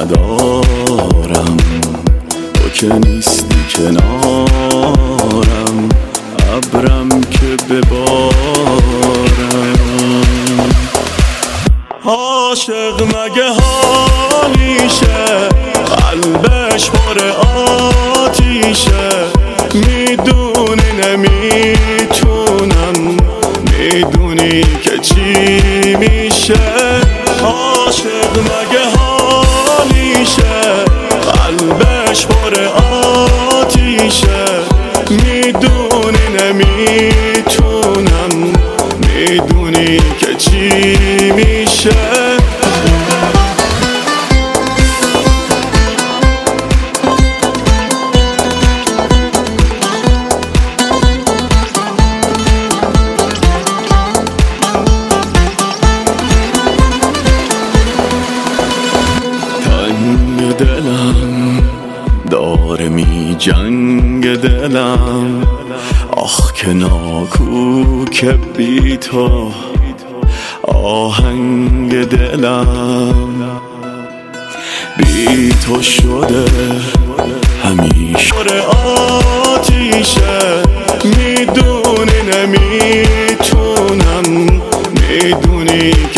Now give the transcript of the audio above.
ندارم، تو که نیستی کنارم، ابرم که ببارم. عاشق مگه حالیشه، قلبش پر آتیشه، میدونی نمیتونم، میدونی که چی میشه. عاشق مگه حالیشه، قلبش پر آتیشه، میدونی نمیتونم، میدونی که چی میشه. دلم داره می جنگ دلم، آخ که ناکوک بی تو آهنگ دلم، بی تو شده همیشه پر آتیشه، میدونی نمیتونم، میدونی